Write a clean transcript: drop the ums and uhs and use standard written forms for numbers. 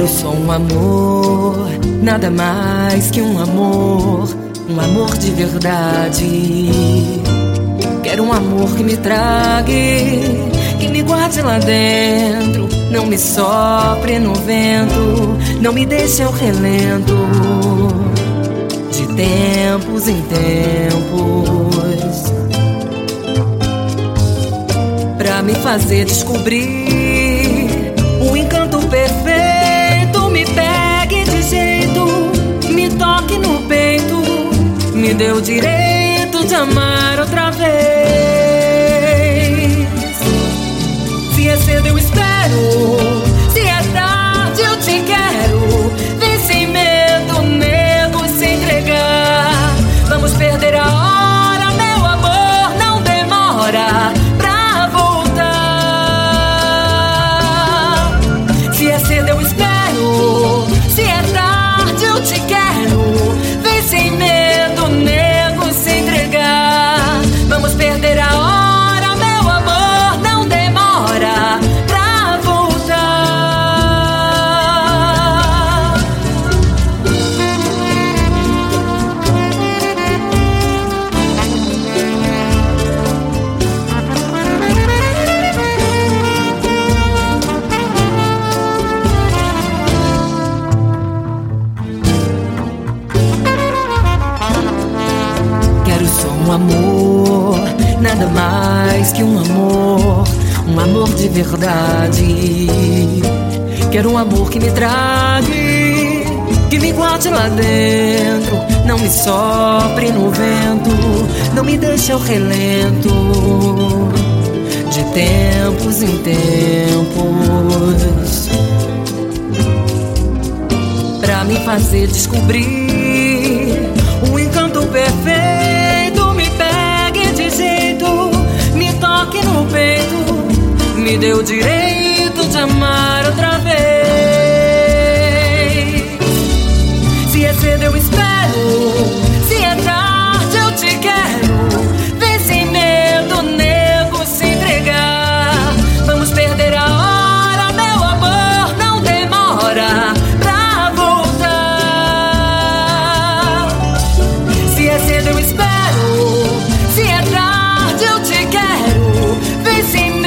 Quero só um amor, nada mais que um amor de verdade. Quero um amor que me trague, que me guarde lá dentro, não me sopre no vento, não me deixe ao relento, de tempos em tempos, pra me fazer descobrir o encanto perfeito. Me pegue de jeito, me toque no peito, me dê o direito de amar outra vez. Se é cedo eu espero, se é tarde eu te quero. Vem sem medo, nego, se entregar. Vamos perder a hora, meu amor, não demora pra voltar. Se é cedo eu espero, se é tarde eu te quero. Vem sem medo, nego, se entregar. Vamos perder a hora, meu amor, não demora pra voltar. Quero só um amor, nada mais que um amor de verdade. Quero um amor que me trague, que me guarde lá dentro, não me sopre no vento, não me deixe ao relento, de tempos em tempos, pra me fazer descobrir o encanto perfeito. Me pegue de jeito, me toque no peito, me dê o direito de amar outra vez. Se é cedo eu espero, se é tarde eu te quero. Vem sem medo, nego, se entregar. Vamos perder a hora, meu amor, não demora pra voltar. Se é cedo eu espero, se é tarde eu te quero. Vem sem